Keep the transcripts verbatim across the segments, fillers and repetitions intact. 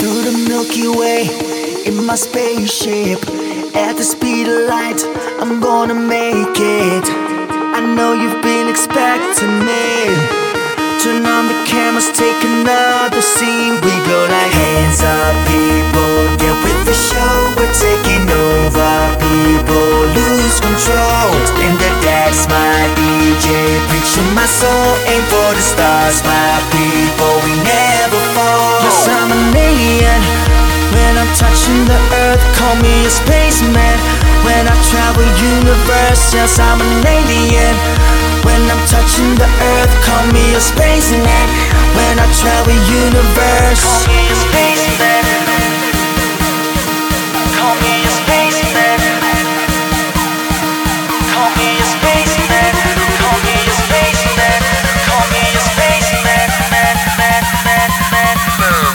Through the Milky Way, in my spaceship, at the speed of light, I'm gonna make it. I know you've been expecting me. Turn on the cameras, take another scene. We go like hands up, people, get with the show. We're taking over, people, lose control. Spin the decks, my D J, preach to my soul. Aim for the stars, my people, we never fall. Yes, I'm an alien. When I'm touching the earth, call me a spaceman. When I travel universe, yes, I'm an alien. When I'm touching the earth, call me a spaceman. When I travel universe, call me a spaceman. Call me a spaceman. Call me a spaceman. Call me a spaceman. Call me a spaceman. Man, man, man, man, man.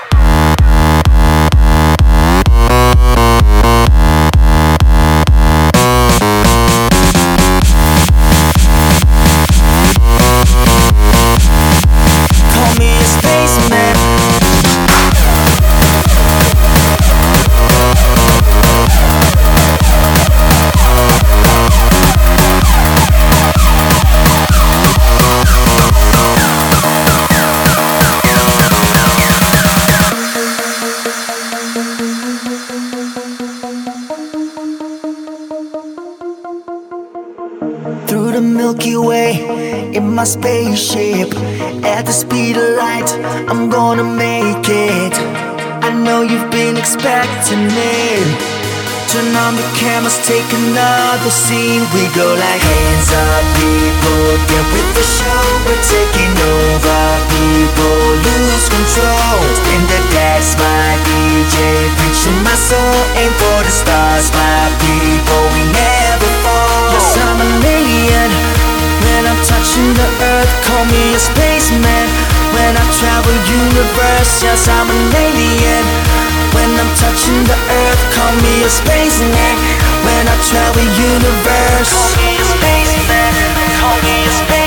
Through the Milky Way, in my spaceship, at the speed of light, I'm gonna make it. I know you've been expecting me. Turn on the cameras, take another scene. We go like hands up, people, get with the show. We're taking over, people, lose control. Spin the decks, my D J, preach to my soul. Aim for the stars, my people, we never fall. Yes, I'm an alien. When I'm touching the earth, call me a spaceman. When I travel universe, yes, I'm an alien. When I'm touching the earth, call me a spaceman. When I travel universe, call me a spaceman. Call me a spaceman.